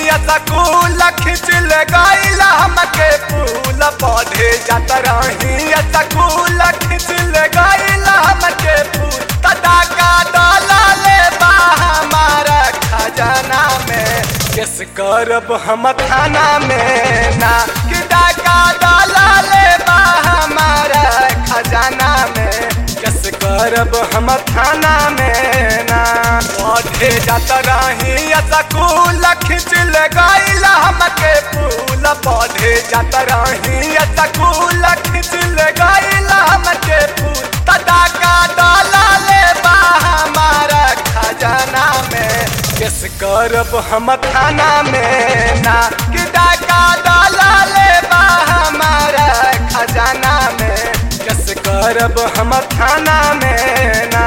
School खिंच ले गईला हमके फूल पौधे जात रही स्कूल खिंच ले गईला हमके फूल तदा का डाला ले बा हमारा खजाना में किस करब हम थाना में ना कि डाका डाला ले बा हमारा खजाना में किस करब हम थाना में ना पौधे जात रही स्कूल खिंच ले गईला हमके फूल पौधे जात रही स्कूल खिंच ले गईला हमके फूल तदा का डाला ले बा हमारा खजाना में किस करब हम थाना में ना कि डाका डाला ले बा हमारा खजाना में किस करब हम थाना में ना।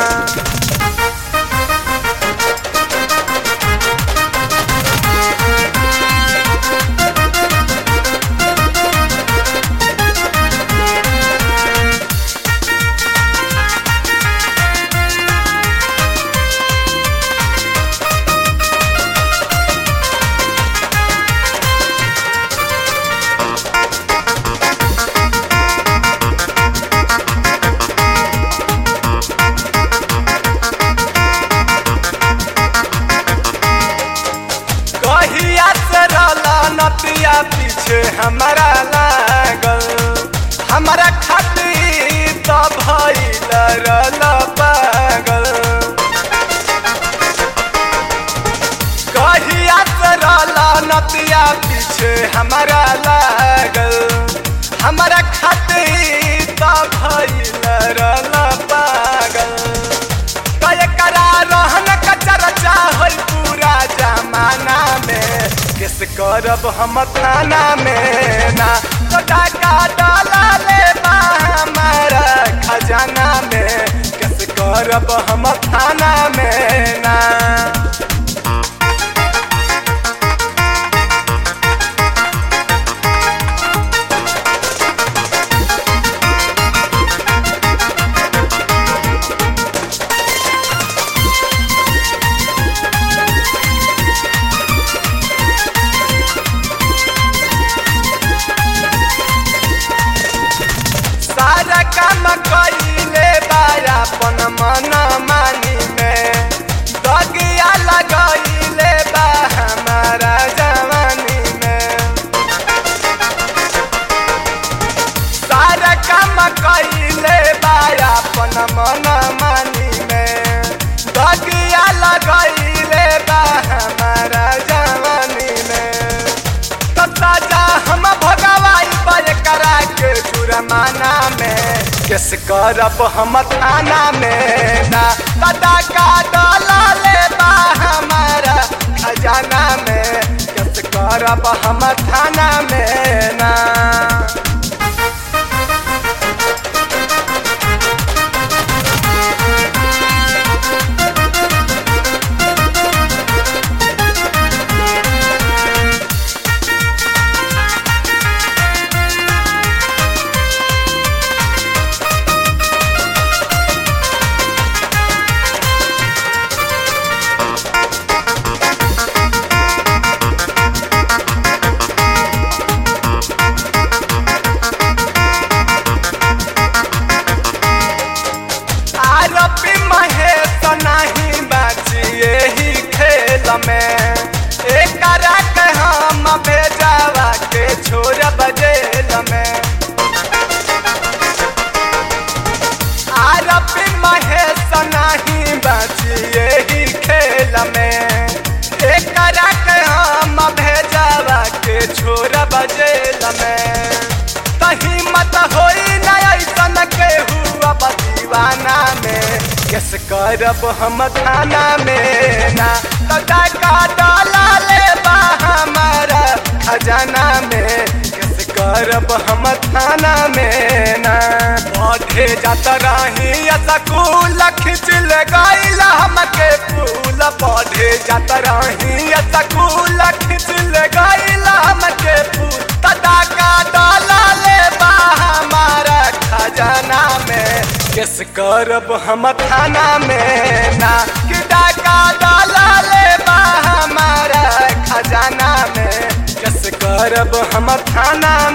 नतिया पीछे हमारा लागल हमारा खातिर तो भइल रल पागल कहिया से रला नतिया पीछे हमारा लागल हमारा खातिर तो भइल रल पागल करा रहन का चर्चा होई पूरा जमाना में किस करब हम थाना में ना तो डाका डाला ले बा हमारा खजाना में किस करब हम थाना में ना। सारा काम कइले बाया अपन मन मानी में दगिया लगइले बा हमारा जवानी में सारा काम कइले बाया अपन मन मानी में दगिया लगइले बा हमारा जवानी में तो साजा हम भगवाई पर करा के जुर्माना में किस करब हम थाना में ना तदा का डाला ले बा हमारा खजाना में किस करब हम थाना में ना। महेश नहीं बाचिए ही खेल में एक के हम भेजावा के छोड़ बजेल में आरपी महेश नहीं बाचिए ही खेल में एक के हम भेजावा के छोड़ बजेल में तही मत होई न ऐसन के हुआ दीवाना में किस करब हम थाना में ना तो डाका डाला ले बा हमारा खजाना में किस करब हम थाना में ना। पौधे जात रही स्कूल खिंच ले गईला हमके फूल पौधे जात रही स्कूल खिंच ले गईला हमके फूल तदा का डाला ले बा हमारा खजाना में किस करब हम थाना में ना कि डाका डाला ले बा हमारा खजाना ना